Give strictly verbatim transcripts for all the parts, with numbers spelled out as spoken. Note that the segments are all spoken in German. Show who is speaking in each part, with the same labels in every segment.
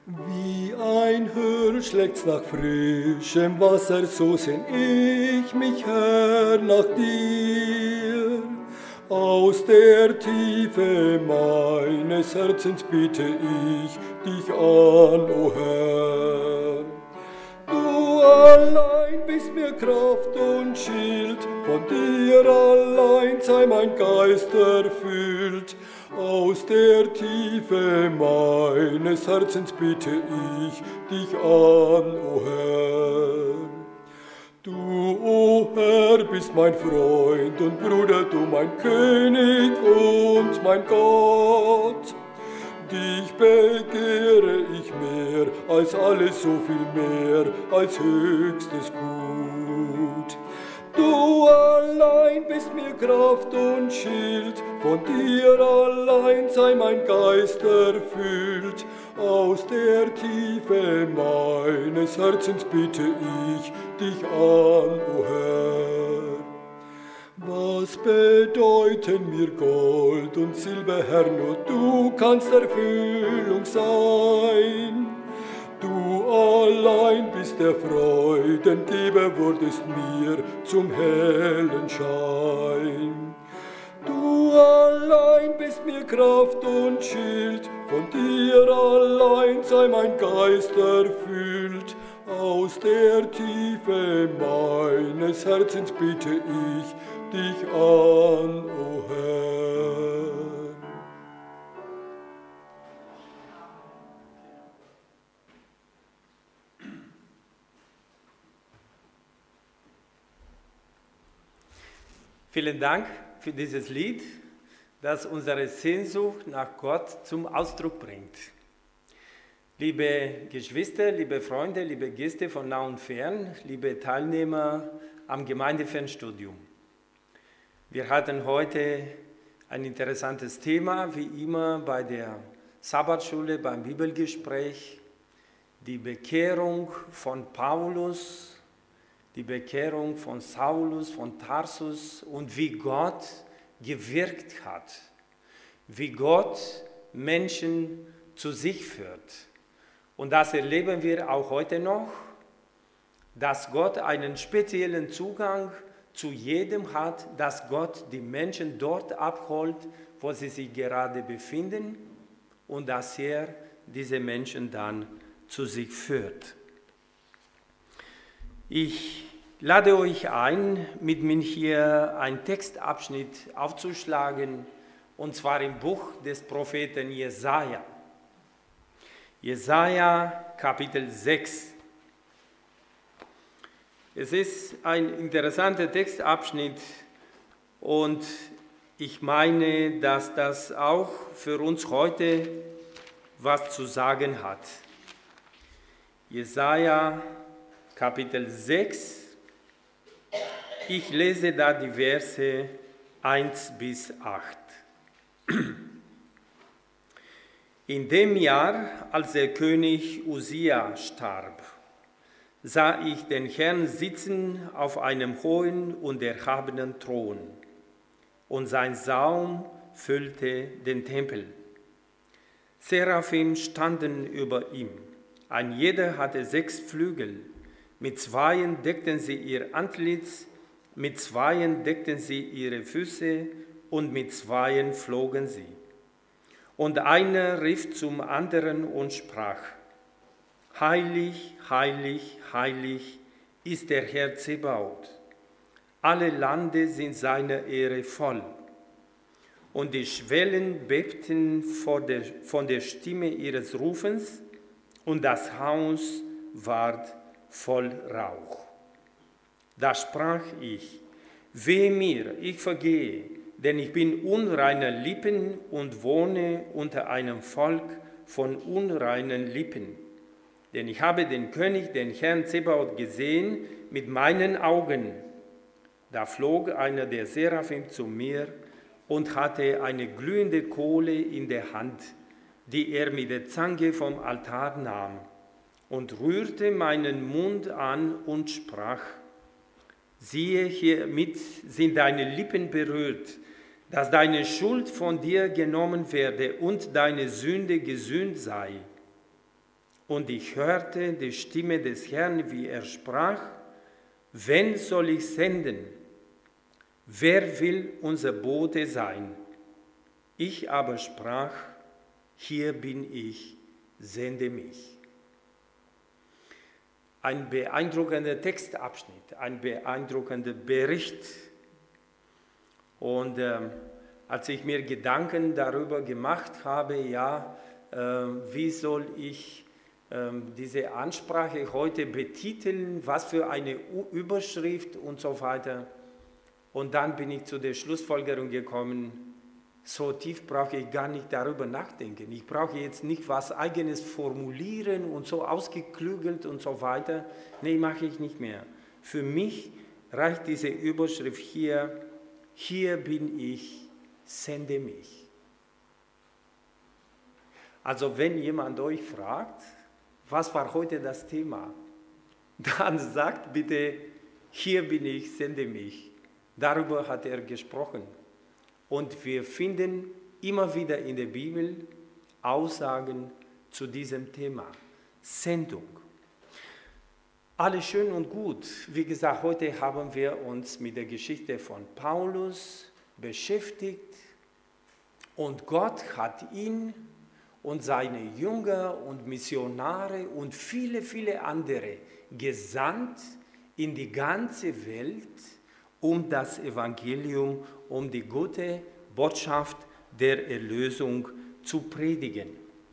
Speaker 1: Wie ein Hirsch schlägt's nach frischem Wasser, so sehn ich mich, Herr, nach dir. Aus der Tiefe meines Herzens biete ich dich an, o Herr. Du allein bist mir Kraft und Schild, von dir allein sei mein Geist erfüllt. Aus der Tiefe meines Herzens biete ich dich an, o Herr. Du, o Herr, bist mein Freund und Bruder, du mein König und mein Gott. Dich begehre ich mehr als alles, so viel mehr als höchstes Gut. Du allein bist mir Kraft und Schild, von dir allein sei mein Geist erfüllt. Aus der Tiefe meines Herzens biete ich dich an, o Herr. Was bedeuten mir Gold und Silber, Herr, nur du kannst Erfüllung sein. Du allein bist der Freudengeber, wurdest mir zum hellen Schein. Du allein bist mir Kraft und Schild, von dir allein sei mein Geist erfüllt. Aus der Tiefe meines Herzens biete ich dich an, o Herr.
Speaker 2: Vielen Dank für dieses Lied, das unsere Sehnsucht nach Gott zum Ausdruck bringt. Liebe Geschwister, liebe Freunde, liebe Gäste von nah und fern, liebe Teilnehmer am Gemeindefernstudium. Wir hatten heute ein interessantes Thema, wie immer bei der Sabbatschule, beim Bibelgespräch, die Bekehrung von Paulus, die Bekehrung von Saulus, von Tarsus und wie Gott gewirkt hat, wie Gott Menschen zu sich führt. Und das erleben wir auch heute noch, dass Gott einen speziellen Zugang zu jedem hat, dass Gott die Menschen dort abholt, wo sie sich gerade befinden und dass er diese Menschen dann zu sich führt. Ich lade euch ein, mit mir hier einen Textabschnitt aufzuschlagen, und zwar im Buch des Propheten Jesaja. Jesaja Kapitel sechs. Es ist ein interessanter Textabschnitt und ich meine, dass das auch für uns heute was zu sagen hat. Jesaja Kapitel sechs, ich lese da die Verse eins bis acht. In dem Jahr, als der König Usia starb, sah ich den Herrn sitzen auf einem hohen und erhabenen Thron, und sein Saum füllte den Tempel. Seraphim standen über ihm, ein jeder hatte sechs Flügel, mit zweien deckten sie ihr Antlitz, mit zweien deckten sie ihre Füße und mit zweien flogen sie. Und einer rief zum anderen und sprach: Heilig, heilig, heilig ist der Herr Zebaoth. Alle Lande sind seiner Ehre voll. Und die Schwellen bebten vor der, von der Stimme ihres Rufens, und das Haus ward voll Rauch. Da sprach ich: Wehe mir, ich vergehe, denn ich bin unreiner Lippen und wohne unter einem Volk von unreinen Lippen. Denn ich habe den König, den Herrn Zebaoth, gesehen mit meinen Augen. Da flog einer der Seraphim zu mir und hatte eine glühende Kohle in der Hand, die er mit der Zange vom Altar nahm, und rührte meinen Mund an und sprach: Siehe, hiermit sind deine Lippen berührt, dass deine Schuld von dir genommen werde und deine Sünde gesühnt sei. Und ich hörte die Stimme des Herrn, wie er sprach, wen soll ich senden? Wer will unser Bote sein? Ich aber sprach, hier bin ich, sende mich. Ein beeindruckender Textabschnitt, ein beeindruckender Bericht. Und äh, als ich mir Gedanken darüber gemacht habe, ja, äh, wie soll ich äh, diese Ansprache heute betiteln, was für eine U- Überschrift und so weiter. Und dann bin ich zu der Schlussfolgerung gekommen, so tief brauche ich gar nicht darüber nachdenken. Ich brauche jetzt nicht was Eigenes formulieren und so ausgeklügelt und so weiter. Nee, mache ich nicht mehr. Für mich reicht diese Überschrift hier, hier bin ich, sende mich. Also wenn jemand euch fragt, was war heute das Thema, dann sagt bitte, hier bin ich, sende mich. Darüber hat er gesprochen. Und wir finden immer wieder in der Bibel Aussagen zu diesem Thema. Sendung. Alles schön und gut. Wie gesagt, heute haben wir uns mit der Geschichte von Paulus beschäftigt. Und Gott hat ihn und seine Jünger und Missionare und viele, viele andere gesandt in die ganze Welt, um das Evangelium, um die gute Botschaft der Erlösung zu predigen.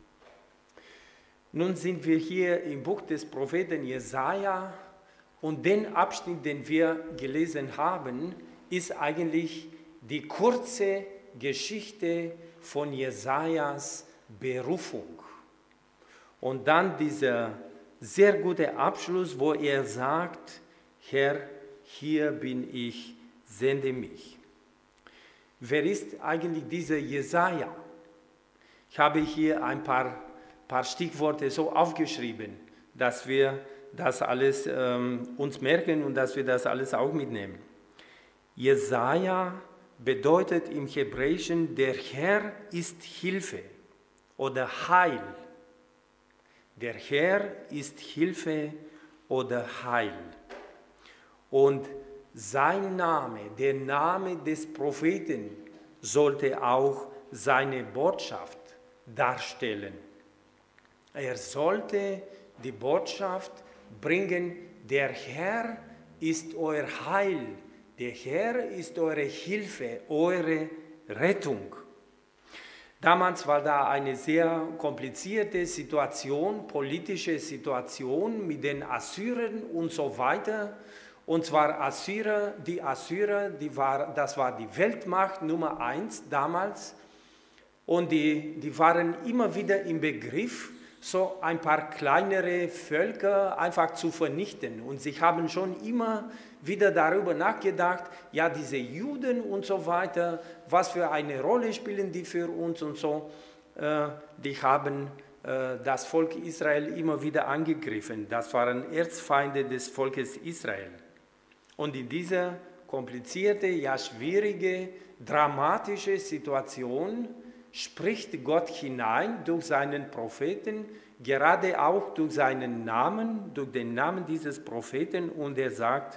Speaker 2: Nun sind wir hier im Buch des Propheten Jesaja und den Abschnitt, den wir gelesen haben, ist eigentlich die kurze Geschichte von Jesajas Berufung. Und dann dieser sehr gute Abschluss, wo er sagt, Herr, hier bin ich, sende mich. Wer ist eigentlich dieser Jesaja? Ich habe hier ein paar, paar Stichworte so aufgeschrieben, dass wir das alles ähm, uns merken und dass wir das alles auch mitnehmen. Jesaja bedeutet im Hebräischen, der Herr ist Hilfe oder Heil. Der Herr ist Hilfe oder Heil. Und sein Name, der Name des Propheten, sollte auch seine Botschaft darstellen. Er sollte die Botschaft bringen, der Herr ist euer Heil, der Herr ist eure Hilfe, eure Rettung. Damals war da eine sehr komplizierte Situation, politische Situation mit den Assyrern und so weiter. Und zwar Assyrer, die Assyrer, die war, das war die Weltmacht Nummer eins damals. Und die, die waren immer wieder im Begriff, so ein paar kleinere Völker einfach zu vernichten. Und sie haben schon immer wieder darüber nachgedacht, ja, diese Juden und so weiter, was für eine Rolle spielen die für uns und so. Äh, die haben äh, das Volk Israel immer wieder angegriffen. Das waren Erzfeinde des Volkes Israel. Und in dieser komplizierte, ja schwierige, dramatische Situation spricht Gott hinein durch seinen Propheten, gerade auch durch seinen Namen, durch den Namen dieses Propheten, und er sagt,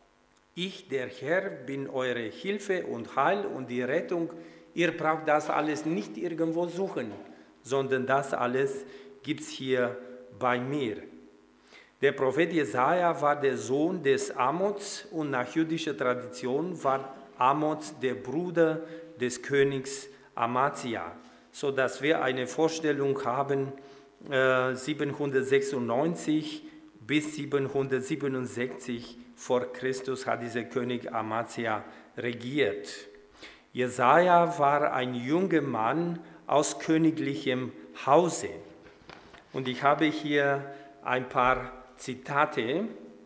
Speaker 2: ich, der Herr, bin eure Hilfe und Heil und die Rettung. Ihr braucht das alles nicht irgendwo suchen, sondern das alles gibt es hier bei mir. Der Prophet Jesaja war der Sohn des Amoz und nach jüdischer Tradition war Amoz der Bruder des Königs Amazia, sodass wir eine Vorstellung haben, äh, siebenhundertsechsundneunzig bis siebenhundertsiebenundsechzig vor Christus hat dieser König Amazia regiert. Jesaja war ein junger Mann aus königlichem Hause. Und ich habe hier ein paar Zitate.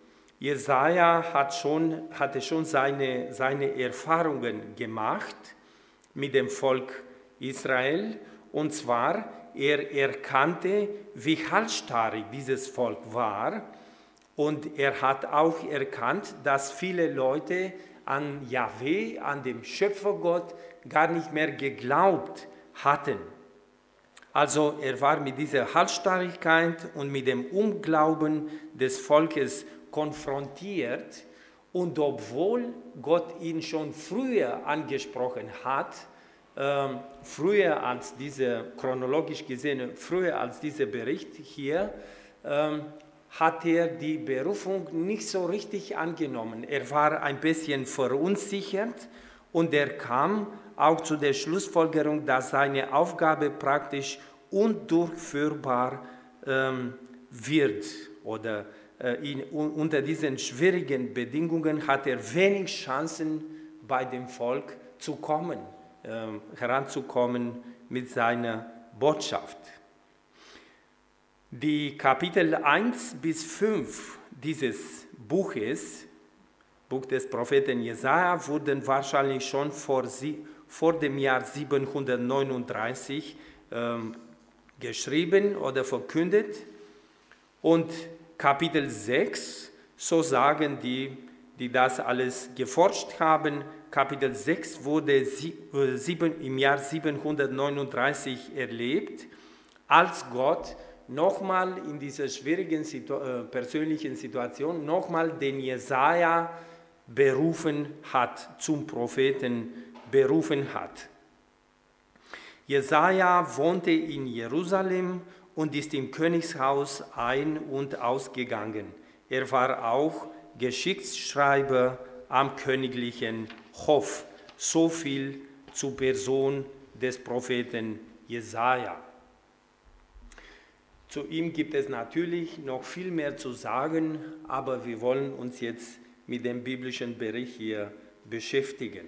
Speaker 2: Jesaja hat schon, hatte schon seine, seine Erfahrungen gemacht mit dem Volk Israel. Und zwar, er erkannte, wie halsstarrig dieses Volk war. Und er hat auch erkannt, dass viele Leute an Jahwe, an den Schöpfergott, gar nicht mehr geglaubt hatten. Also er war mit dieser Halsstarrigkeit und mit dem Unglauben des Volkes konfrontiert. Und obwohl Gott ihn schon früher angesprochen hat, ähm, früher als dieser, chronologisch gesehen, früher als dieser Bericht hier, ähm, hat er die Berufung nicht so richtig angenommen. Er war ein bisschen verunsichert und er kam auch zu der Schlussfolgerung, dass seine Aufgabe praktisch undurchführbar ähm, wird. Oder äh, in, unter diesen schwierigen Bedingungen hat er wenig Chancen, bei dem Volk zu kommen, äh, heranzukommen mit seiner Botschaft. Die Kapitel eins bis fünf dieses Buches, Buch des Propheten Jesaja, wurden wahrscheinlich schon vor, vor dem Jahr siebenhundertneununddreißig ähm, geschrieben oder verkündet. Und Kapitel sechs, so sagen die, die das alles geforscht haben, Kapitel sechs wurde sie, äh, sieben, im Jahr siebenhundertneununddreißig erlebt, als Gott nochmal in dieser schwierigen Situ- äh, persönlichen Situation nochmal den Jesaja berufen hat, zum Propheten berufen hat. Jesaja wohnte in Jerusalem und ist im Königshaus ein- und ausgegangen. Er war auch Geschichtsschreiber am königlichen Hof. So viel zur Person des Propheten Jesaja. Zu ihm gibt es natürlich noch viel mehr zu sagen, aber wir wollen uns jetzt mit dem biblischen Bericht hier beschäftigen.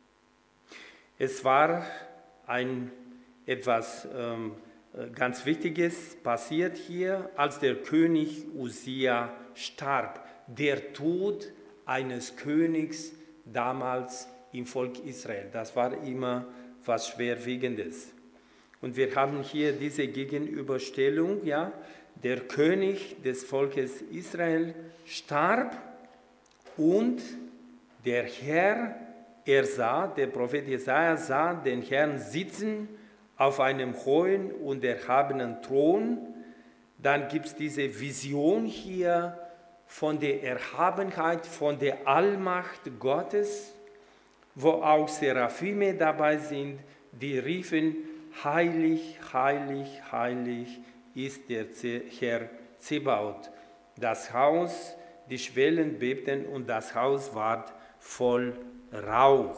Speaker 2: Es war ein etwas ähm, ganz Wichtiges passiert hier, als der König Usia starb. Der Tod eines Königs damals im Volk Israel. Das war immer was Schwerwiegendes. Und wir haben hier diese Gegenüberstellung, ja, der König des Volkes Israel starb und der Herr, er sah, der Prophet Jesaja sah den Herrn sitzen auf einem hohen und erhabenen Thron. Dann gibt es diese Vision hier von der Erhabenheit, von der Allmacht Gottes, wo auch Seraphime dabei sind, die riefen, heilig, heilig, heilig ist der Herr Zebaoth. Das Haus, die Schwellen bebten und das Haus ward voll Rauch.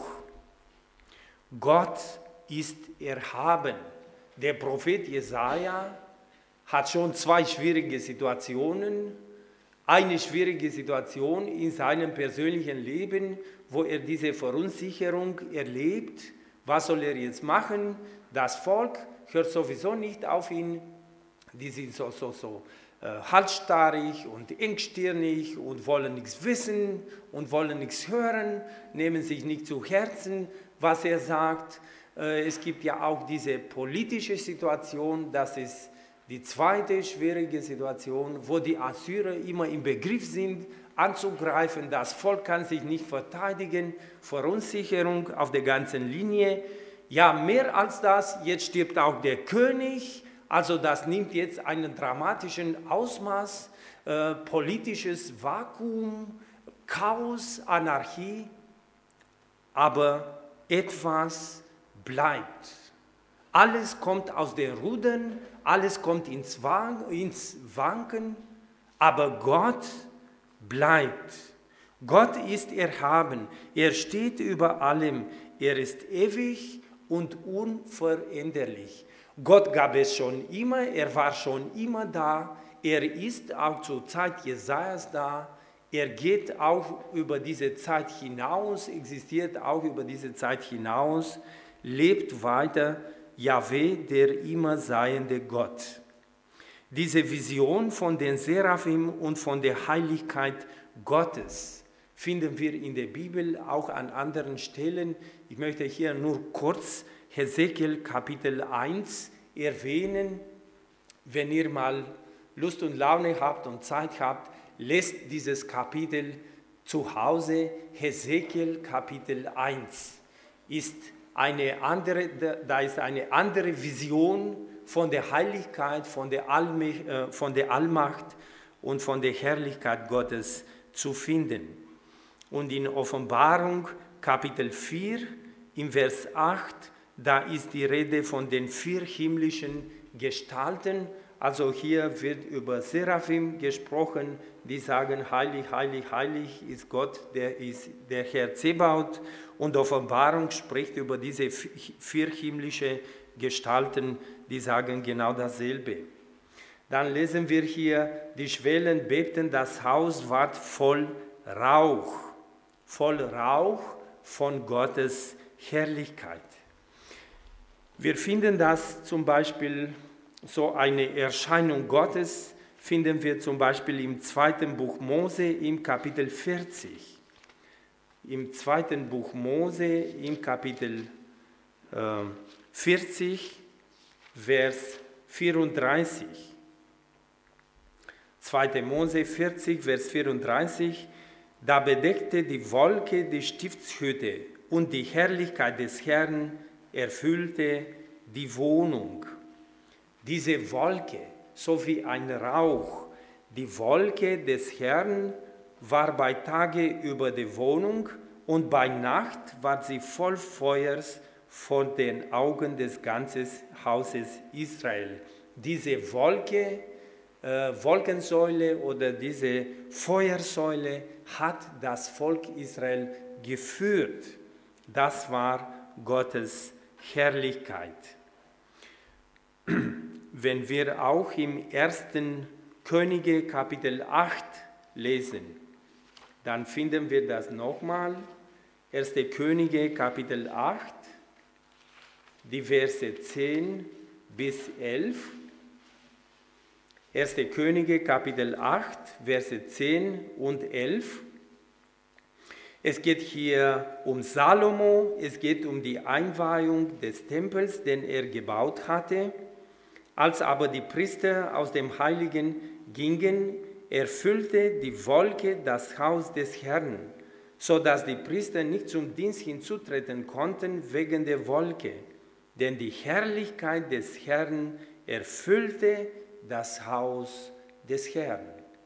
Speaker 2: Gott ist erhaben. Der Prophet Jesaja hat schon zwei schwierige Situationen. Eine schwierige Situation in seinem persönlichen Leben, wo er diese Verunsicherung erlebt. Was soll er jetzt machen? Das Volk hört sowieso nicht auf ihn. Die sind so, so, so äh, halsstarrig und engstirnig und wollen nichts wissen und wollen nichts hören, nehmen sich nicht zu Herzen, was er sagt. Äh, es gibt ja auch diese politische Situation, das ist die zweite schwierige Situation, wo die Assyrer immer im Begriff sind, anzugreifen. Das Volk kann sich nicht verteidigen, Verunsicherung auf der ganzen Linie. Ja, mehr als das, jetzt stirbt auch der König, also das nimmt jetzt einen dramatischen Ausmaß, äh, politisches Vakuum, Chaos, Anarchie, aber etwas bleibt. Alles kommt aus den Rudern, alles kommt ins Wanken, aber Gott bleibt. Gott ist erhaben, er steht über allem, er ist ewig und unveränderlich. Gott gab es schon immer, er war schon immer da, er ist auch zur Zeit Jesajas da, er geht auch über diese Zeit hinaus, existiert auch über diese Zeit hinaus, lebt weiter, Jahwe, der immer seiende Gott. Diese Vision von den Seraphim und von der Heiligkeit Gottes finden wir in der Bibel auch an anderen Stellen. Ich möchte hier nur kurz Hesekiel Kapitel eins erwähnen. Wenn ihr mal Lust und Laune habt und Zeit habt, lest dieses Kapitel zu Hause. Hesekiel Kapitel eins ist eine andere, da ist eine andere Vision von der Heiligkeit, von der, Allme äh, von der Allmacht und von der Herrlichkeit Gottes zu finden. Und in Offenbarung Kapitel vier, im Vers acht, da ist die Rede von den vier himmlischen Gestalten. Also hier wird über Seraphim gesprochen, die sagen, heilig, heilig, heilig ist Gott, der ist der Herr Zebaoth. Und Offenbarung spricht über diese vier himmlische Gestalten, die sagen genau dasselbe. Dann lesen wir hier, die Schwellen bebten, das Haus ward voll Rauch, voll Rauch von Gottes Herrlichkeit. Wir finden das zum Beispiel, so eine Erscheinung Gottes, finden wir zum Beispiel im zweiten Buch Mose im Kapitel vierzig. Im zweiten Buch Mose im Kapitel äh, vierzig, Vers vierunddreißig. zweiter Mose vierzig, Vers vierunddreißig. Da bedeckte die Wolke die Stiftshütte und die Herrlichkeit des Herrn erfüllte die Wohnung. Diese Wolke, so wie ein Rauch, die Wolke des Herrn war bei Tage über die Wohnung und bei Nacht war sie voll Feuers vor den Augen des ganzen Hauses Israel. Diese Wolke, äh, Wolkensäule oder diese Feuersäule hat das Volk Israel geführt. Das war Gottes Herrlichkeit. Wenn wir auch im ersten Könige Kapitel acht lesen, dann finden wir das nochmal. erster Könige Kapitel acht, die Verse zehn bis elf. erster Könige Kapitel acht, Verse zehn und elf. Es geht hier um Salomo, es geht um die Einweihung des Tempels, den er gebaut hatte. Als aber die Priester aus dem Heiligen gingen, erfüllte die Wolke das Haus des Herrn, so dass die Priester nicht zum Dienst hinzutreten konnten wegen der Wolke. Denn die Herrlichkeit des Herrn erfüllte das Haus des Herrn.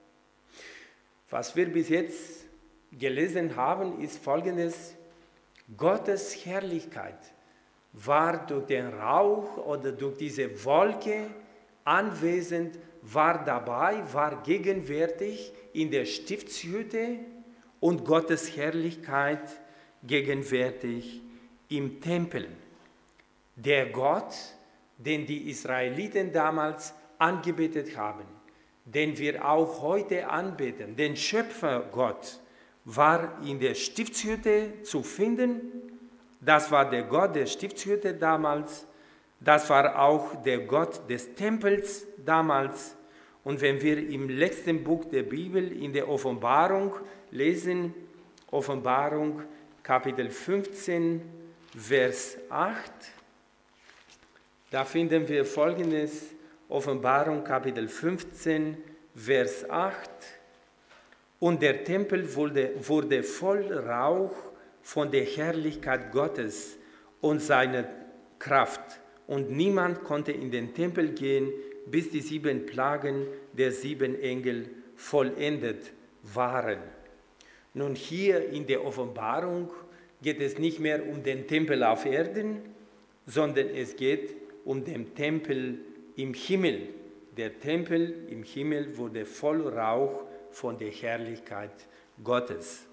Speaker 2: Was wir bis jetzt gelesen haben, ist Folgendes: Gottes Herrlichkeit war durch den Rauch oder durch diese Wolke anwesend, war dabei, war gegenwärtig in der Stiftshütte und Gottes Herrlichkeit gegenwärtig im Tempel. Der Gott, den die Israeliten damals angebetet haben, den wir auch heute anbeten, den Schöpfergott, war in der Stiftshütte zu finden. Das war der Gott der Stiftshütte damals. Das war auch der Gott des Tempels damals. Und wenn wir im letzten Buch der Bibel in der Offenbarung lesen, Offenbarung Kapitel fünfzehn, Vers acht, da finden wir Folgendes, Offenbarung Kapitel fünfzehn, Vers acht. Und der Tempel wurde, wurde voll Rauch von der Herrlichkeit Gottes und seiner Kraft. Und niemand konnte in den Tempel gehen, bis die sieben Plagen der sieben Engel vollendet waren. Nun, hier in der Offenbarung geht es nicht mehr um den Tempel auf Erden, sondern es geht um den Tempel im Himmel. Der Tempel im Himmel wurde voll Rauch von der Herrlichkeit Gottes.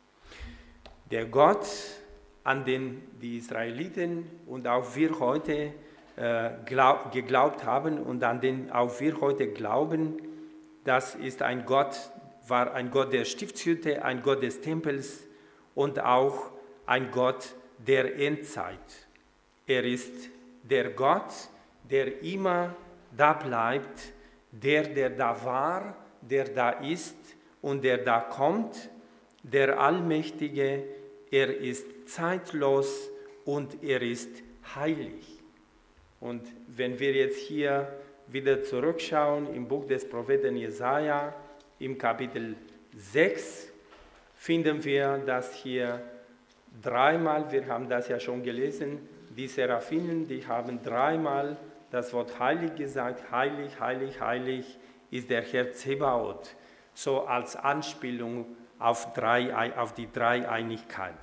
Speaker 2: Der Gott, an den die Israeliten und auch wir heute äh, glaub, geglaubt haben und an den auch wir heute glauben, das ist ein Gott, war ein Gott der Stiftshütte, ein Gott des Tempels und auch ein Gott der Endzeit. Er ist der Gott, der immer da bleibt, der, der da war, der da ist und der da kommt, der Allmächtige. Er ist zeitlos und er ist heilig. Und wenn wir jetzt hier wieder zurückschauen im Buch des Propheten Jesaja, im Kapitel sechs, finden wir, dass hier dreimal, wir haben das ja schon gelesen, die Seraphinen, die haben dreimal das Wort heilig gesagt. Heilig, heilig, heilig ist der Herr Zebaoth. So als Anspielung auf, drei, auf die Dreieinigkeit.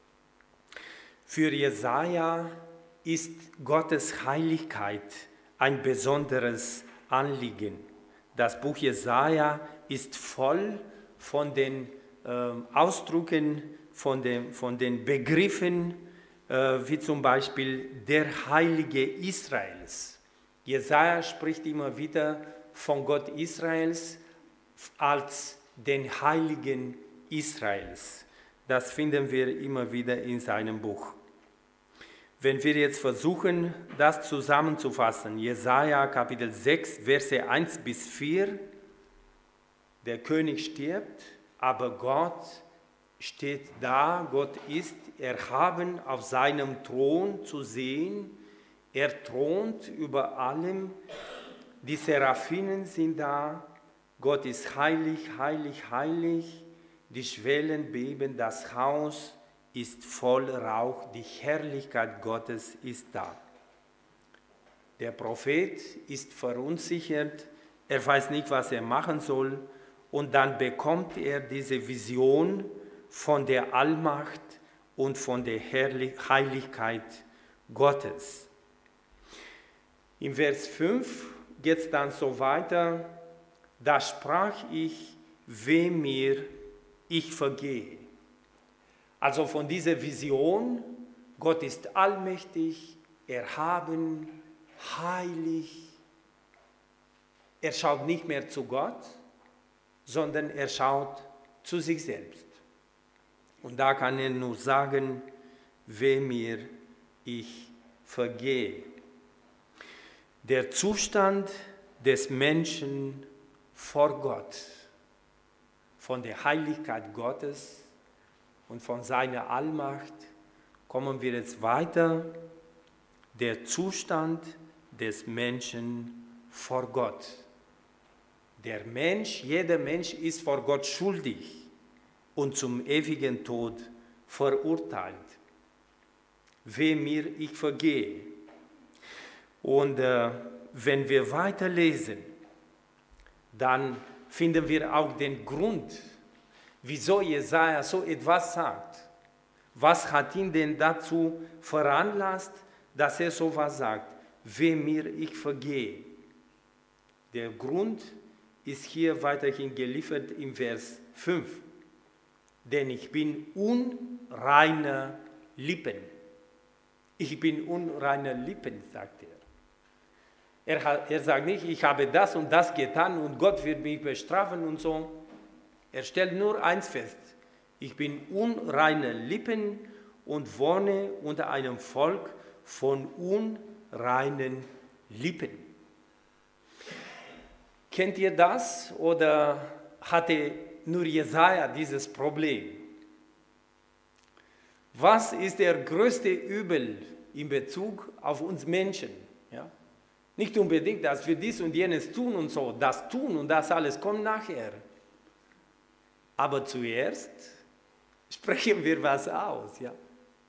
Speaker 2: Für Jesaja ist Gottes Heiligkeit ein besonderes Anliegen. Das Buch Jesaja ist voll von den äh, Ausdrücken, von den, von den Begriffen, äh, wie zum Beispiel der Heilige Israels. Jesaja spricht immer wieder von Gott Israels als den Heiligen Israels. Das finden wir immer wieder in seinem Buch. Wenn wir jetzt versuchen, das zusammenzufassen, Jesaja Kapitel sechs, Verse eins bis vier, der König stirbt, aber Gott steht da, Gott ist erhaben auf seinem Thron zu sehen, er thront über allem, die Seraphinen sind da, Gott ist heilig, heilig, heilig, die Schwellen beben, das Haus ist voll Rauch, die Herrlichkeit Gottes ist da. Der Prophet ist verunsichert, er weiß nicht, was er machen soll, und dann bekommt er diese Vision von der Allmacht und von der Herrlich- Heiligkeit Gottes. Im Vers fünf geht es dann so weiter, da sprach ich, weh mir, ich vergehe. Also von dieser Vision, Gott ist allmächtig, erhaben, heilig. Er schaut nicht mehr zu Gott, sondern er schaut zu sich selbst. Und da kann er nur sagen, weh mir, ich vergehe. Der Zustand des Menschen vor Gott, von der Heiligkeit Gottes und von seiner Allmacht, kommen wir jetzt weiter. Der Zustand des Menschen vor Gott. Der Mensch, jeder Mensch ist vor Gott schuldig und zum ewigen Tod verurteilt. Weh mir, ich vergehe. Und äh, wenn wir weiterlesen, dann finden wir auch den Grund, wieso Jesaja so etwas sagt. Was hat ihn denn dazu veranlasst, dass er so etwas sagt? Weh mir, ich vergehe. Der Grund ist hier weiterhin geliefert im Vers fünf. Denn ich bin unreiner Lippen. Ich bin unreiner Lippen, sagt er. Er, hat, er sagt nicht, ich habe das und das getan und Gott wird mich bestrafen und so. Er stellt nur eins fest, ich bin unreiner Lippen und wohne unter einem Volk von unreinen Lippen. Kennt ihr das oder hatte nur Jesaja dieses Problem? Was ist der größte Übel in Bezug auf uns Menschen? Ja? Nicht unbedingt, dass wir dies und jenes tun und so, das tun und das alles kommt nachher. Aber zuerst sprechen wir was aus. Ja?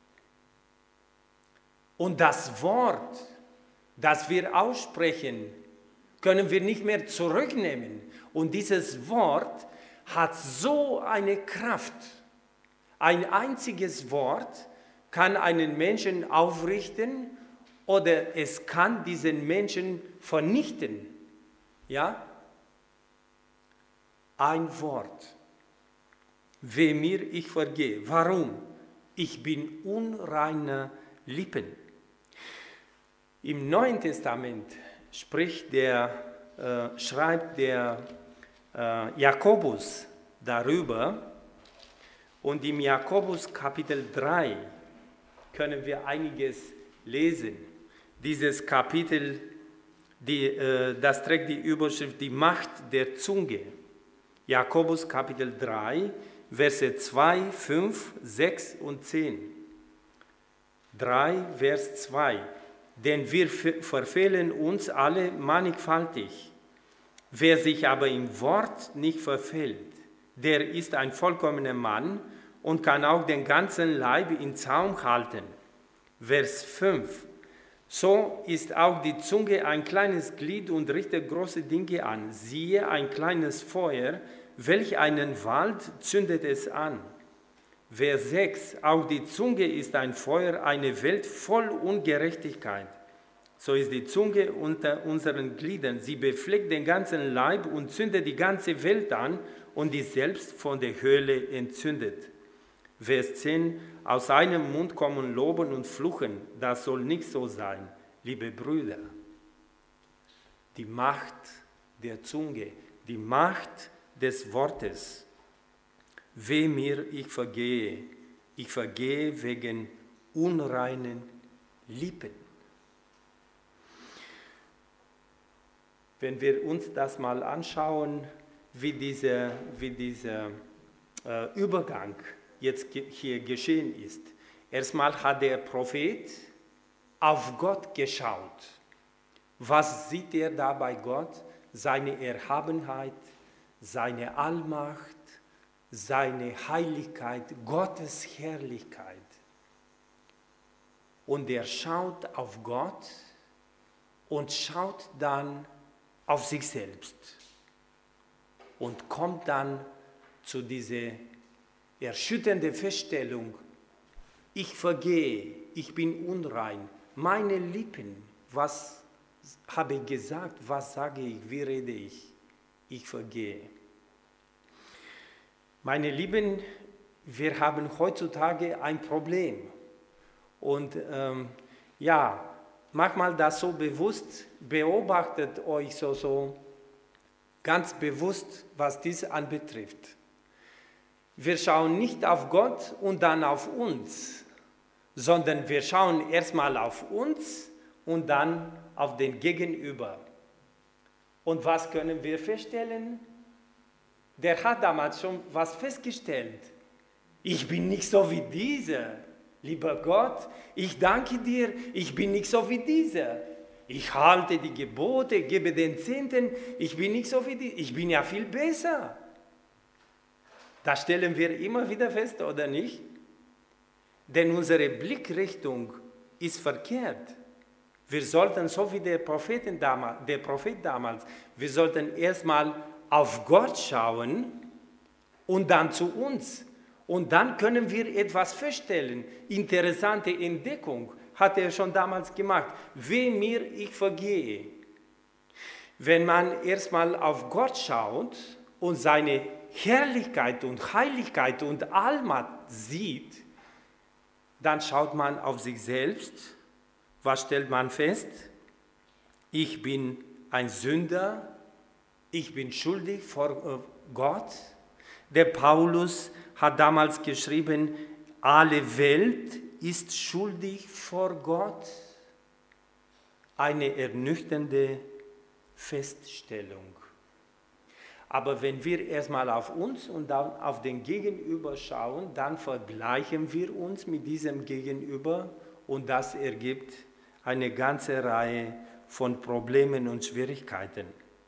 Speaker 2: Und das Wort, das wir aussprechen, können wir nicht mehr zurücknehmen. Und dieses Wort hat so eine Kraft. Ein einziges Wort kann einen Menschen aufrichten oder es kann diesen Menschen vernichten. Ja? Ein Wort. Weh mir, ich vergehe. Warum? Ich bin unreiner Lippen. Im Neuen Testament spricht der, äh, schreibt der äh, Jakobus darüber, und im Jakobus Kapitel drei können wir einiges lesen. Dieses Kapitel, die, äh, das trägt die Überschrift Die Macht der Zunge. Jakobus Kapitel drei, Verse zwei, fünf, sechs und zehn. drei, Vers zwei. Denn wir verfehlen uns alle mannigfaltig. Wer sich aber im Wort nicht verfehlt, der ist ein vollkommener Mann und kann auch den ganzen Leib in Zaum halten. Vers fünf. So ist auch die Zunge ein kleines Glied und richtet große Dinge an. Siehe, ein kleines Feuer, welch einen Wald zündet es an. Vers sechs, auch die Zunge ist ein Feuer, eine Welt voll Ungerechtigkeit. So ist die Zunge unter unseren Gliedern. Sie befleckt den ganzen Leib und zündet die ganze Welt an und ist selbst von der Hölle entzündet. Vers zehn, aus einem Mund kommen Loben und Fluchen. Das soll nicht so sein, liebe Brüder. Die Macht der Zunge, die Macht des Wortes. Weh mir, ich vergehe. Ich vergehe wegen unreinen Lippen. Wenn wir uns das mal anschauen, wie dieser, wie dieser äh, Übergang jetzt hier geschehen ist. Erstmal hat der Prophet auf Gott geschaut. Was sieht er da bei Gott? Seine Erhabenheit, seine Allmacht, seine Heiligkeit, Gottes Herrlichkeit. Und er schaut auf Gott und schaut dann auf sich selbst und kommt dann zu dieser erschütternden Feststellung, ich vergehe, ich bin unrein, meine Lippen, was habe ich gesagt, was sage ich, wie rede ich, ich vergehe. Meine Lieben, wir haben heutzutage ein Problem und ähm, ja, manchmal das so bewusst, beobachtet euch so, so ganz bewusst, was dies anbetrifft. Wir schauen nicht auf Gott und dann auf uns, sondern wir schauen erstmal auf uns und dann auf den Gegenüber. Und was können wir feststellen? Der hat damals schon was festgestellt. Ich bin nicht so wie dieser. Lieber Gott, ich danke dir, ich bin nicht so wie dieser. Ich halte die Gebote, gebe den Zehnten, ich bin nicht so wie dieser. Ich bin ja viel besser. Das stellen wir immer wieder fest, oder nicht? Denn unsere Blickrichtung ist verkehrt. Wir sollten, so wie der Prophet damals, der Prophet damals, wir sollten erstmal auf Gott schauen und dann zu uns. Und dann können wir etwas feststellen. Interessante Entdeckung hat er schon damals gemacht. Weh mir, ich vergehe. Wenn man erstmal auf Gott schaut und seine Herrlichkeit und Heiligkeit und Allmacht sieht, dann schaut man auf sich selbst. Was stellt man fest? Ich bin ein Sünder, ich bin schuldig vor Gott. Der Paulus hat damals geschrieben, alle Welt ist schuldig vor Gott. Eine ernüchternde Feststellung. Aber wenn wir erstmal auf uns und dann auf den Gegenüber schauen, dann vergleichen wir uns mit diesem Gegenüber und das ergibt eine ganze Reihe von Problemen und Schwierigkeiten.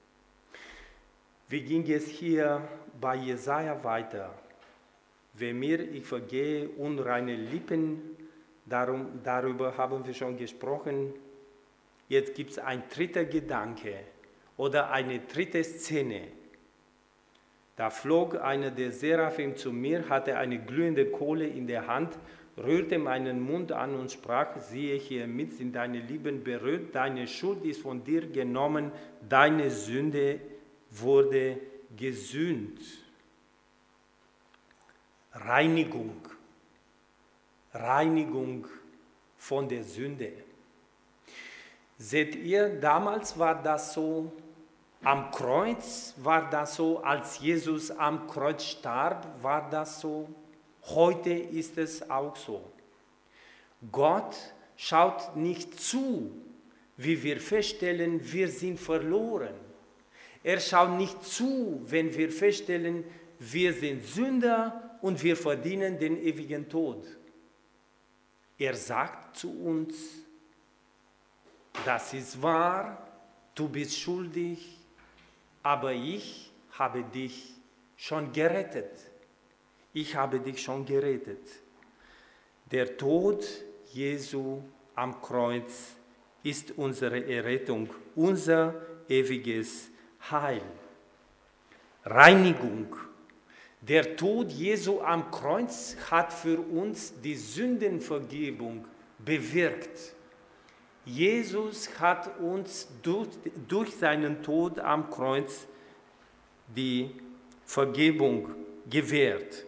Speaker 2: Wie ging es hier bei Jesaja weiter? Wer mir, ich vergehe, unreine Lippen, darum, darüber haben wir schon gesprochen. Jetzt gibt es ein dritter Gedanke oder eine dritte Szene. Da flog einer der Seraphim zu mir, hatte eine glühende Kohle in der Hand, rührte meinen Mund an und sprach, siehe, hiermit sind deine Lippen berührt, deine Schuld ist von dir genommen, deine Sünde wurde gesühnt. Reinigung, Reinigung von der Sünde. Seht ihr, damals war das so, am Kreuz war das so, als Jesus am Kreuz starb, war das so. Heute ist es auch so. Gott schaut nicht zu, wie wir feststellen, wir sind verloren. Er schaut nicht zu, wenn wir feststellen, wir sind Sünder und wir verdienen den ewigen Tod. Er sagt zu uns, das ist wahr, du bist schuldig, aber ich habe dich schon gerettet. Ich habe dich schon gerettet. Der Tod Jesu am Kreuz ist unsere Errettung, unser ewiges Heil. Reinigung. Der Tod Jesu am Kreuz hat für uns die Sündenvergebung bewirkt. Jesus hat uns durch, durch seinen Tod am Kreuz die Vergebung gewährt.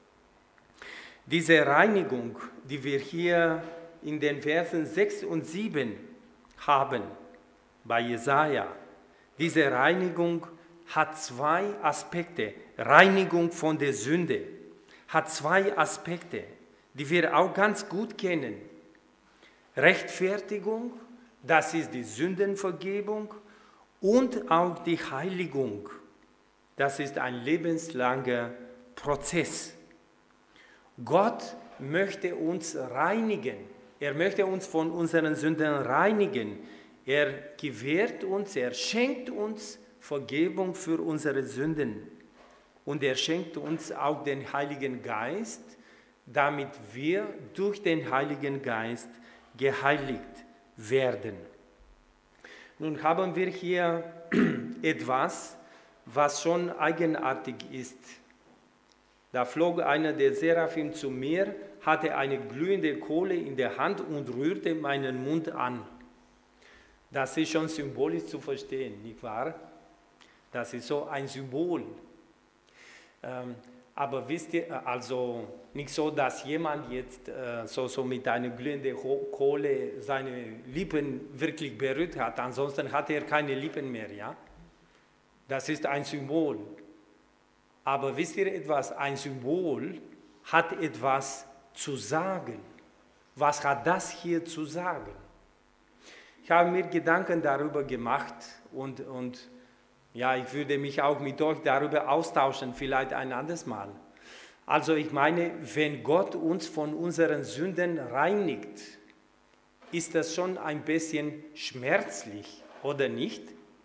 Speaker 2: Diese Reinigung, die wir hier in den Versen sechs und sieben haben, bei Jesaja, diese Reinigung hat zwei Aspekte. Reinigung von der Sünde hat zwei Aspekte, die wir auch ganz gut kennen. Rechtfertigung, das ist die Sündenvergebung, und auch die Heiligung, das ist ein lebenslanger Prozess. Gott möchte uns reinigen, er möchte uns von unseren Sünden reinigen. Er gewährt uns, er schenkt uns Vergebung für unsere Sünden. Und er schenkt uns auch den Heiligen Geist, damit wir durch den Heiligen Geist geheiligt werden. Nun haben wir hier etwas, was schon eigenartig ist. Da flog einer der Seraphim zu mir, hatte eine glühende Kohle in der Hand und rührte meinen Mund an. Das ist schon symbolisch zu verstehen, nicht wahr? Das ist so ein Symbol. Ähm, aber wisst ihr, also nicht so, dass jemand jetzt äh, so, so mit einer glühenden Kohle seine Lippen wirklich berührt hat, ansonsten hat er keine Lippen mehr, ja? Das ist ein Symbol. Aber wisst ihr etwas, ein Symbol hat etwas zu sagen. Was hat das hier zu sagen? Ich habe mir Gedanken darüber gemacht und, und ja, ich würde mich auch mit euch darüber austauschen, vielleicht ein anderes Mal. Also ich meine, wenn Gott uns von unseren Sünden reinigt, ist das schon ein bisschen schmerzlich, oder nicht?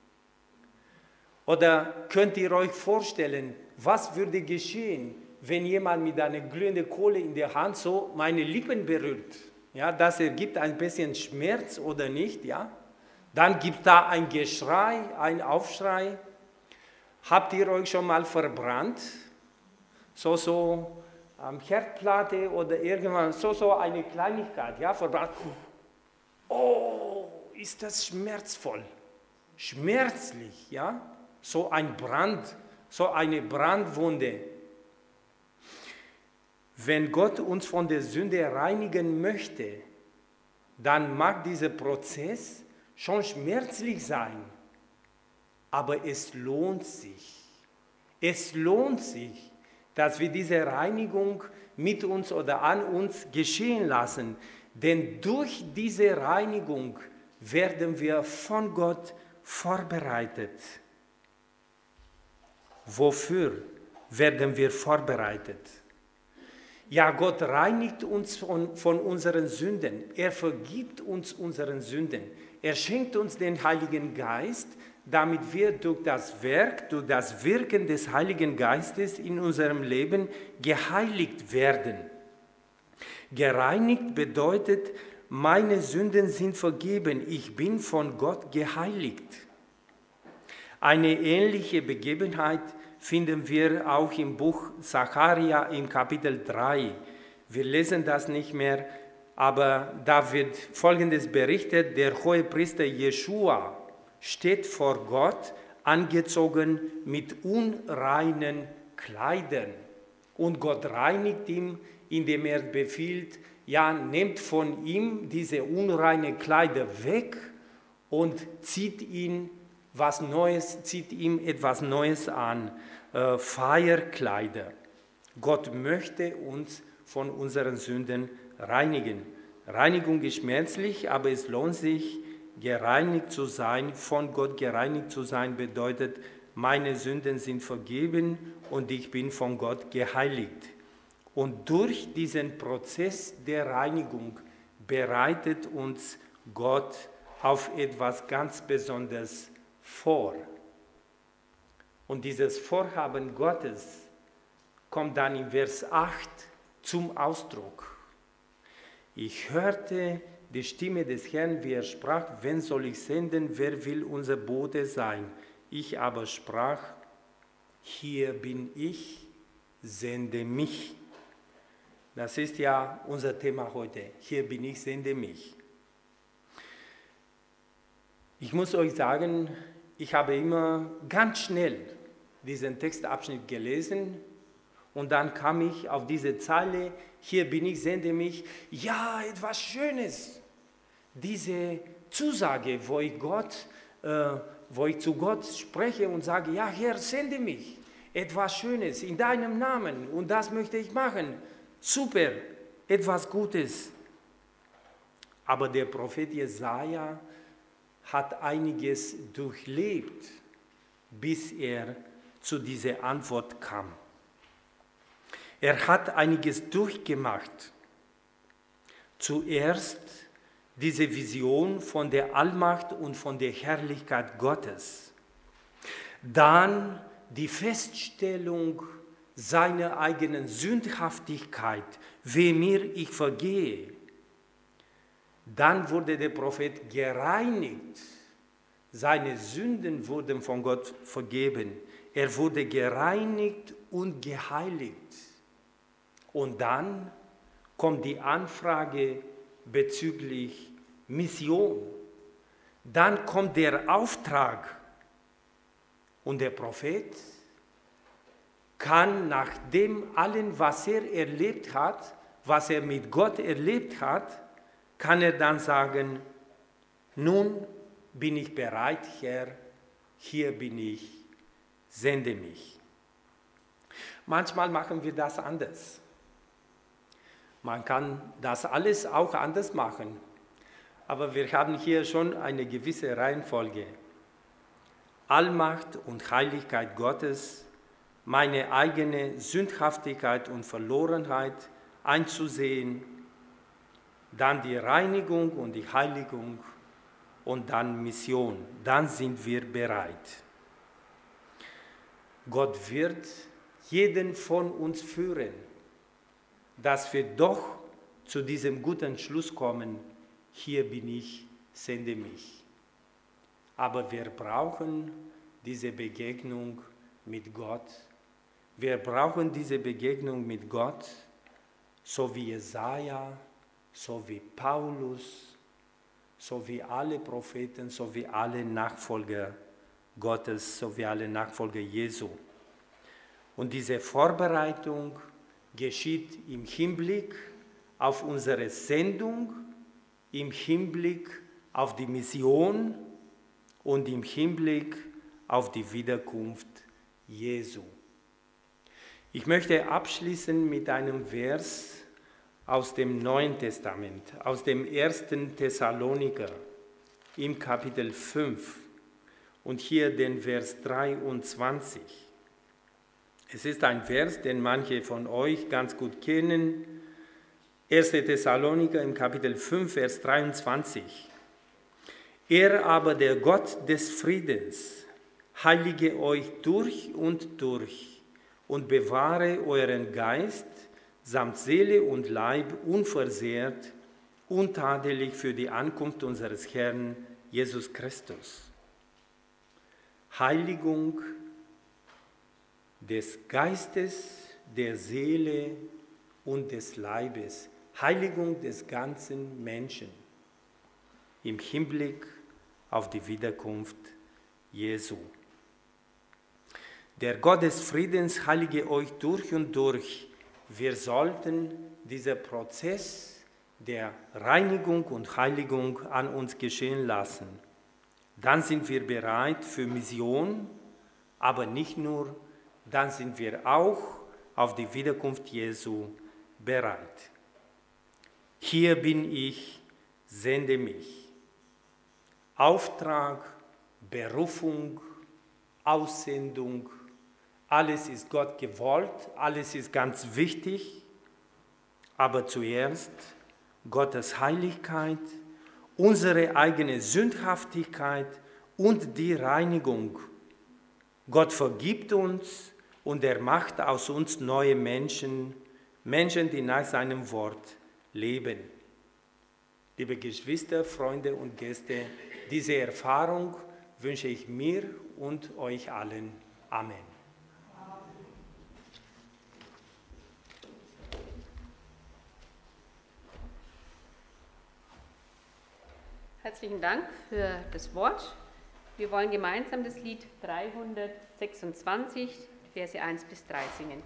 Speaker 2: Oder könnt ihr euch vorstellen, was würde geschehen, wenn jemand mit einer glühenden Kohle in der Hand so meine Lippen berührt? Ja, das ergibt ein bisschen Schmerz oder nicht, ja? Dann gibt es da ein Geschrei, ein Aufschrei. Habt ihr euch schon mal verbrannt? So, so am Herdplatte oder irgendwann, so, so eine Kleinigkeit, ja, verbrannt. Oh, ist das schmerzvoll, schmerzlich, ja? So ein Brand, so eine Brandwunde. Wenn Gott uns von der Sünde reinigen möchte, dann mag dieser Prozess schon schmerzlich sein, aber es lohnt sich. Es lohnt sich, dass wir diese Reinigung mit uns oder an uns geschehen lassen, denn durch diese Reinigung werden wir von Gott vorbereitet. Wofür werden wir vorbereitet? Ja, Gott reinigt uns von, von unseren Sünden. Er vergibt uns unseren Sünden. Er schenkt uns den Heiligen Geist, damit wir durch das Werk, durch das Wirken des Heiligen Geistes in unserem Leben geheiligt werden. Gereinigt bedeutet, meine Sünden sind vergeben. Ich bin von Gott geheiligt. Eine ähnliche Begebenheit finden wir auch im Buch Sacharja im Kapitel drei. Wir lesen das nicht mehr, aber da wird Folgendes berichtet: Der Hohepriester Jeschua steht vor Gott, angezogen mit unreinen Kleidern. Und Gott reinigt ihn, indem er befiehlt, ja, nehmt von ihm diese unreinen Kleider weg und zieht ihn was Neues, zieht ihm etwas Neues an, äh, Feierkleider. Gott möchte uns von unseren Sünden reinigen. Reinigung ist schmerzlich, aber es lohnt sich, gereinigt zu sein. Von Gott gereinigt zu sein bedeutet, meine Sünden sind vergeben und ich bin von Gott geheiligt. Und durch diesen Prozess der Reinigung bereitet uns Gott auf etwas ganz Besonderes vor. Und dieses Vorhaben Gottes kommt dann in Vers acht zum Ausdruck. Ich hörte die Stimme des Herrn, wie er sprach, wen soll ich senden, wer will unser Bote sein? Ich aber sprach, hier bin ich, sende mich. Das ist ja unser Thema heute. Hier bin ich, sende mich. Ich muss euch sagen, ich habe immer ganz schnell diesen Textabschnitt gelesen und dann kam ich auf diese Zeile, hier bin ich, sende mich. Ja, etwas Schönes. Diese Zusage, wo ich, Gott, äh, wo ich zu Gott spreche und sage, ja Herr, sende mich. Etwas Schönes in deinem Namen und das möchte ich machen. Super, etwas Gutes. Aber der Prophet Jesaja hat einiges durchlebt, bis er zu dieser Antwort kam. Er hat einiges durchgemacht. Zuerst diese Vision von der Allmacht und von der Herrlichkeit Gottes. Dann die Feststellung seiner eigenen Sündhaftigkeit, weh mir ich vergehe. Dann wurde der Prophet gereinigt. Seine Sünden wurden von Gott vergeben. Er wurde gereinigt und geheiligt. Und dann kommt die Anfrage bezüglich Mission. Dann kommt der Auftrag. Und der Prophet kann nach dem allen, was er erlebt hat, was er mit Gott erlebt hat, kann er dann sagen, nun bin ich bereit, Herr, hier bin ich, sende mich. Manchmal machen wir das anders. Man kann das alles auch anders machen, aber wir haben hier schon eine gewisse Reihenfolge. Allmacht und Heiligkeit Gottes, meine eigene Sündhaftigkeit und Verlorenheit einzusehen, dann die Reinigung und die Heiligung und dann Mission. Dann sind wir bereit. Gott wird jeden von uns führen, dass wir doch zu diesem guten Schluss kommen, hier bin ich, sende mich. Aber wir brauchen diese Begegnung mit Gott. Wir brauchen diese Begegnung mit Gott, so wie Jesaja, so wie Paulus, so wie alle Propheten, so wie alle Nachfolger Gottes, so wie alle Nachfolger Jesu. Und diese Vorbereitung geschieht im Hinblick auf unsere Sendung, im Hinblick auf die Mission und im Hinblick auf die Wiederkunft Jesu. Ich möchte abschließen mit einem Vers aus dem Neuen Testament, aus dem ersten Thessaloniker im Kapitel fünf und hier den Vers dreiundzwanzig. Es ist ein Vers, den manche von euch ganz gut kennen. erster Thessaloniker im Kapitel fünf, Vers dreiundzwanzig. Er aber, der Gott des Friedens, heilige euch durch und durch und bewahre euren Geist samt Seele und Leib unversehrt, untadelig für die Ankunft unseres Herrn Jesus Christus. Heiligung des Geistes, der Seele und des Leibes. Heiligung des ganzen Menschen im Hinblick auf die Wiederkunft Jesu. Der Gott des Friedens heilige euch durch und durch. Wir sollten diesen Prozess der Reinigung und Heiligung an uns geschehen lassen. Dann sind wir bereit für Mission, aber nicht nur, dann sind wir auch auf die Wiederkunft Jesu bereit. Hier bin ich, sende mich. Auftrag, Berufung, Aussendung, alles ist Gott gewollt, alles ist ganz wichtig, aber zuerst Gottes Heiligkeit, unsere eigene Sündhaftigkeit und die Reinigung. Gott vergibt uns und er macht aus uns neue Menschen, Menschen, die nach seinem Wort leben. Liebe Geschwister, Freunde und Gäste, diese Erfahrung wünsche ich mir und euch allen. Amen.
Speaker 3: Herzlichen Dank für das Wort. Wir wollen gemeinsam das Lied dreihundertsechsundzwanzig, Verse eins bis drei singen.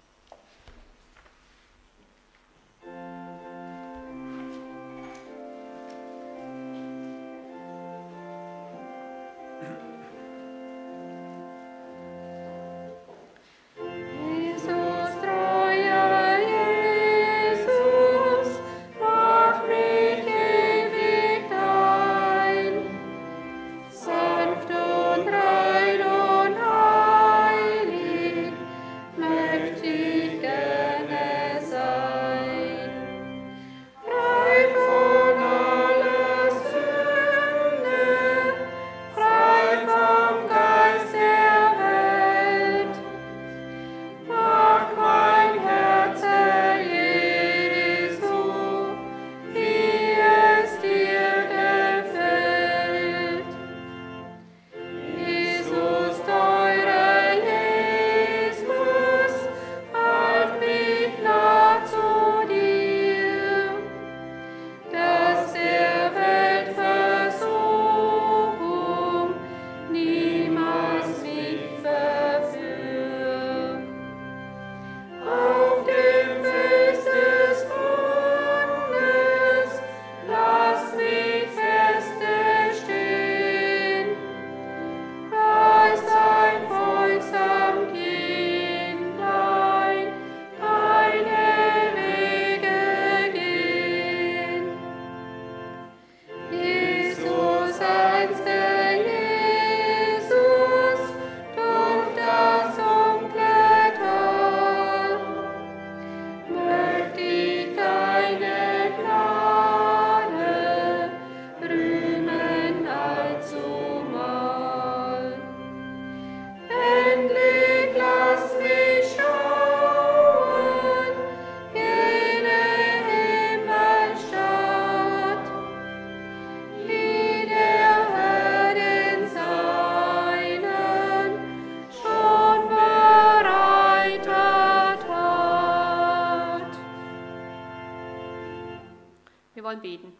Speaker 3: Wir wollen beten.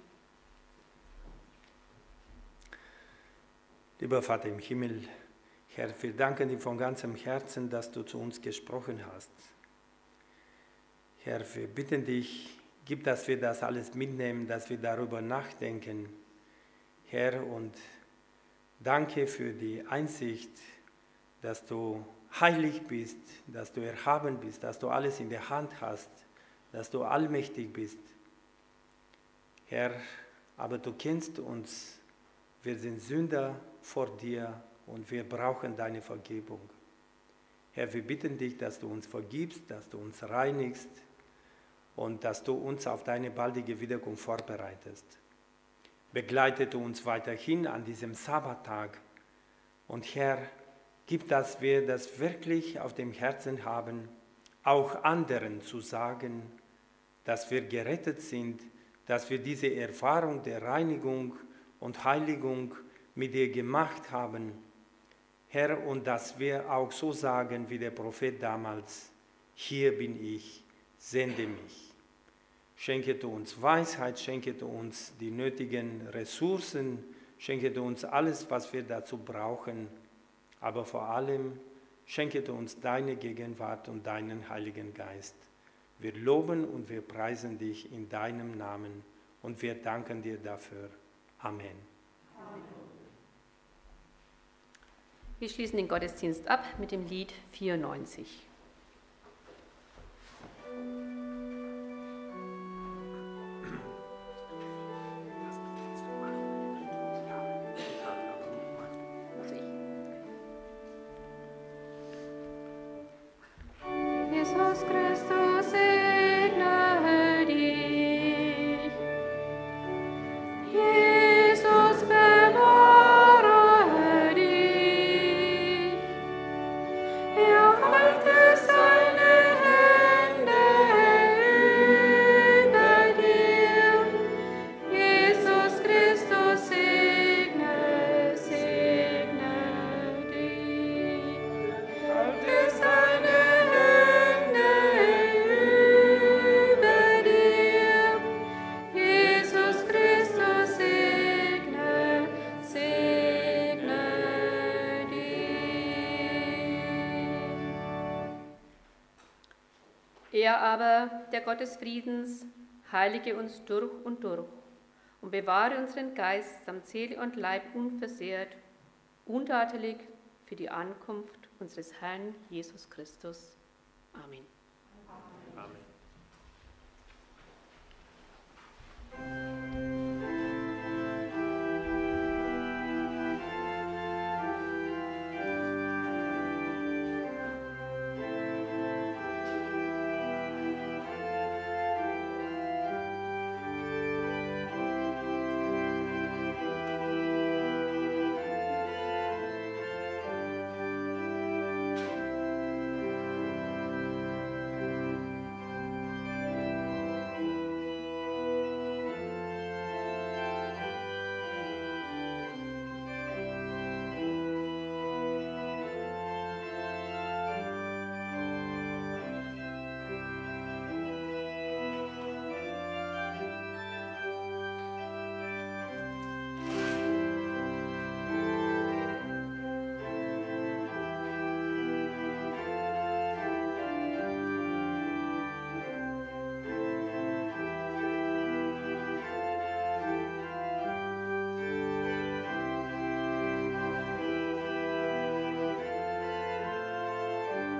Speaker 2: Lieber Vater im Himmel, Herr, wir danken dir von ganzem Herzen, dass du zu uns gesprochen hast. Herr, wir bitten dich, gib, dass wir das alles mitnehmen, dass wir darüber nachdenken. Herr, und danke für die Einsicht, dass du heilig bist, dass du erhaben bist, dass du alles in der Hand hast, dass du allmächtig bist. Herr, aber du kennst uns, wir sind Sünder vor dir und wir brauchen deine Vergebung. Herr, wir bitten dich, dass du uns vergibst, dass du uns reinigst und dass du uns auf deine baldige Wiederkunft vorbereitest. Begleite du uns weiterhin an diesem Sabbattag und Herr, gib, dass wir das wirklich auf dem Herzen haben, auch anderen zu sagen, dass wir gerettet sind, dass wir diese Erfahrung der Reinigung und Heiligung mit dir gemacht haben, Herr, und dass wir auch so sagen wie der Prophet damals, hier bin ich, sende mich. Schenke du uns Weisheit, schenke du uns die nötigen Ressourcen, schenke du uns alles, was wir dazu brauchen, aber vor allem schenke du uns deine Gegenwart und deinen Heiligen Geist. Wir loben und wir preisen dich in deinem Namen und wir danken dir dafür. Amen.
Speaker 3: Amen. Wir schließen den Gottesdienst ab mit dem Lied vierundneunzig.
Speaker 4: Jesus Christus segne dich. Jesus bewahre dich. Er halte seine Hände über dir.
Speaker 3: Er aber, der Gott des Friedens, heilige uns durch und durch und bewahre unseren Geist samt Seele und Leib unversehrt, untadelig für die Ankunft unseres Herrn Jesus Christus. Amen.
Speaker 2: Amen.